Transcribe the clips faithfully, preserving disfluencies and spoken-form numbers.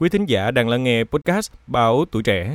Quý thính giả đang lắng nghe podcast Báo Tuổi Trẻ.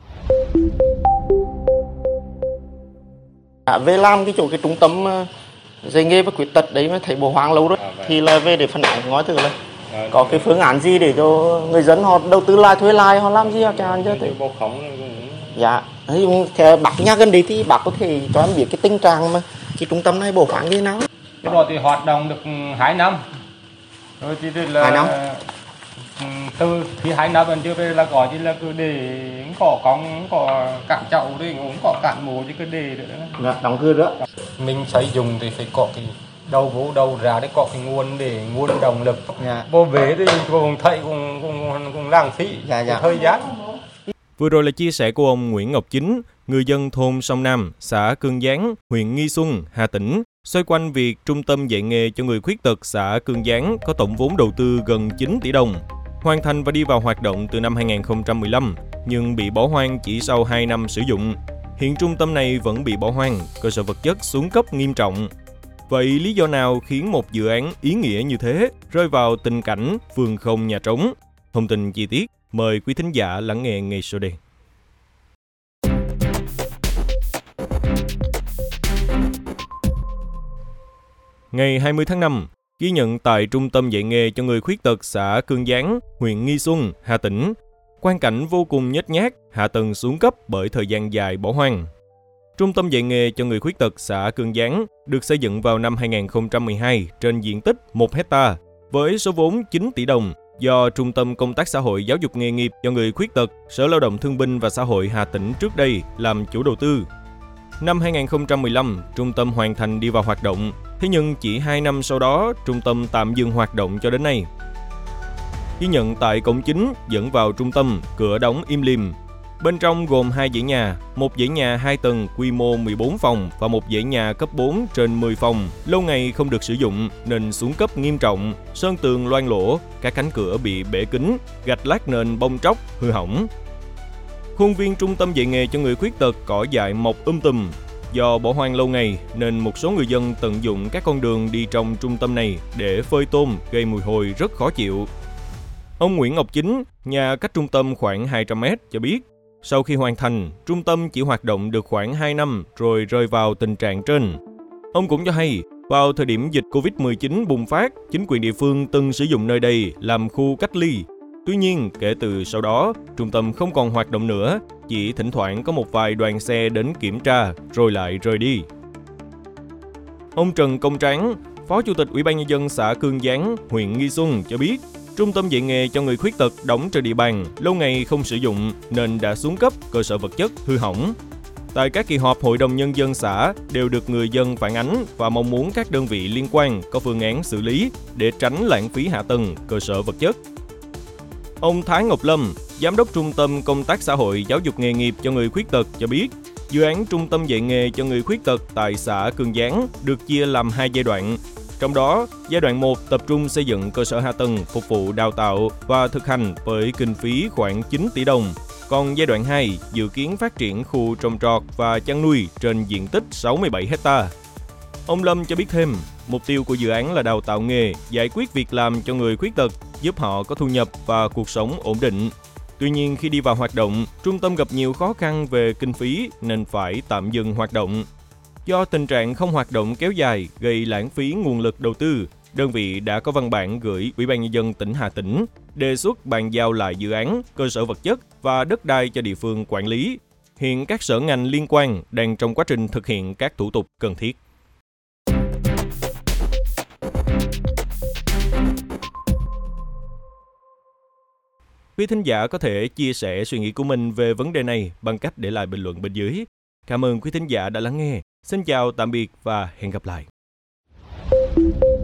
À, về làm cái chỗ cái trung tâm dạy nghề và khuyết tật đấy mà thấy bỏ hoang lâu rồi, à, thì là về để phản ánh ngói thử là à, có cái phương án gì để cho người dân họ đầu tư lại, thuê lại, họ làm gì họ chẳng chứ thế. Dạ, theo bác nhà gần đây thì bác có thể cho em biết cái tình trạng mà cái trung tâm này bỏ hoang như thế nào? Cái đó thì hoạt động được hai năm, rồi thì là hai năm. Từ khi hai năm bên chưa về là gọi thì là cứ để có con có cạn chậu thì cũng có cạn mồ chứ cứ để được đó. Đóng cửa đó. Mình sử dụng thì phải có cái đầu vô đầu ra để có cái nguồn để nguồn động lực. Dạ. Vô về thì cũng thấy cũng cũng cũng lãng phí dạ, dạ. thời gian. Vừa rồi là chia sẻ của ông Nguyễn Ngọc Chính, người dân thôn Sông Nam, xã Cương Gián, huyện Nghi Xuân, Hà Tĩnh, xoay quanh việc trung tâm dạy nghề cho người khuyết tật xã Cương Gián có tổng vốn đầu tư gần chín tỷ đồng, hoàn thành và đi vào hoạt động từ năm hai nghìn không trăm mười lăm, nhưng bị bỏ hoang chỉ sau hai năm sử dụng. Hiện trung tâm này vẫn bị bỏ hoang, cơ sở vật chất xuống cấp nghiêm trọng. Vậy lý do nào khiến một dự án ý nghĩa như thế rơi vào tình cảnh vườn không nhà trống? Thông tin chi tiết, mời quý thính giả lắng nghe ngay sau đây. Ngày hai mươi tháng năm, ghi nhận tại Trung tâm dạy nghề cho người khuyết tật xã Cương Gián, huyện Nghi Xuân, Hà Tĩnh, quang cảnh vô cùng nhếch nhác, hạ tầng xuống cấp bởi thời gian dài bỏ hoang. Trung tâm dạy nghề cho người khuyết tật xã Cương Gián được xây dựng vào năm hai nghìn không trăm mười hai trên diện tích một hectare với số vốn chín tỷ đồng do Trung tâm Công tác Xã hội Giáo dục Nghề nghiệp cho người khuyết tật, Sở Lao động Thương binh và Xã hội Hà Tĩnh trước đây làm chủ đầu tư. Năm hai nghìn không trăm mười lăm, trung tâm hoàn thành đi vào hoạt động, thế nhưng chỉ hai năm sau đó, trung tâm tạm dừng hoạt động cho đến nay. Ghi nhận tại cổng chính dẫn vào trung tâm, cửa đóng im lìm. Bên trong gồm hai dãy nhà, một dãy nhà hai tầng quy mô mười bốn phòng và một dãy nhà cấp bốn trên mười phòng, lâu ngày không được sử dụng nên xuống cấp nghiêm trọng, sơn tường loang lỗ, các cánh cửa bị bể kính, gạch lát nền bong tróc, hư hỏng. Khuôn viên trung tâm dạy nghề cho người khuyết tật cỏ dại mọc um tùm. Do bỏ hoang lâu ngày nên một số người dân tận dụng các con đường đi trong trung tâm này để phơi tôm gây mùi hôi rất khó chịu. Ông Nguyễn Ngọc Chính, nhà cách trung tâm khoảng hai trăm mét cho biết, sau khi hoàn thành, trung tâm chỉ hoạt động được khoảng hai năm rồi rơi vào tình trạng trên. Ông cũng cho hay, vào thời điểm dịch covid mười chín bùng phát, chính quyền địa phương từng sử dụng nơi đây làm khu cách ly. Tuy nhiên, kể từ sau đó, trung tâm không còn hoạt động nữa, chỉ thỉnh thoảng có một vài đoàn xe đến kiểm tra rồi lại rời đi. Ông Trần Công Tráng, Phó Chủ tịch Ủy ban Nhân dân xã Cương Gián, huyện Nghi Xuân cho biết, trung tâm dạy nghề cho người khuyết tật đóng trên địa bàn lâu ngày không sử dụng nên đã xuống cấp, cơ sở vật chất hư hỏng. Tại các kỳ họp Hội đồng Nhân dân xã đều được người dân phản ánh và mong muốn các đơn vị liên quan có phương án xử lý để tránh lãng phí hạ tầng, cơ sở vật chất. Ông Thái Ngọc Lâm, Giám đốc Trung tâm Công tác Xã hội Giáo dục Nghề nghiệp cho người khuyết tật cho biết, dự án Trung tâm dạy nghề cho người khuyết tật tại xã Cương Gián được chia làm hai giai đoạn. Trong đó, giai đoạn một tập trung xây dựng cơ sở hạ tầng phục vụ đào tạo và thực hành với kinh phí khoảng chín tỷ đồng. Còn giai đoạn hai dự kiến phát triển khu trồng trọt và chăn nuôi trên diện tích sáu mươi bảy hectare. Ông Lâm cho biết thêm, mục tiêu của dự án là đào tạo nghề, giải quyết việc làm cho người khuyết tật, giúp họ có thu nhập và cuộc sống ổn định. Tuy nhiên, khi đi vào hoạt động, trung tâm gặp nhiều khó khăn về kinh phí nên phải tạm dừng hoạt động. Do tình trạng không hoạt động kéo dài gây lãng phí nguồn lực đầu tư, đơn vị đã có văn bản gửi Ủy ban Nhân dân tỉnh Hà Tĩnh đề xuất bàn giao lại dự án, cơ sở vật chất và đất đai cho địa phương quản lý. Hiện các sở ngành liên quan đang trong quá trình thực hiện các thủ tục cần thiết. Quý thính giả có thể chia sẻ suy nghĩ của mình về vấn đề này bằng cách để lại bình luận bên dưới. Cảm ơn quý thính giả đã lắng nghe. Xin chào, tạm biệt và hẹn gặp lại.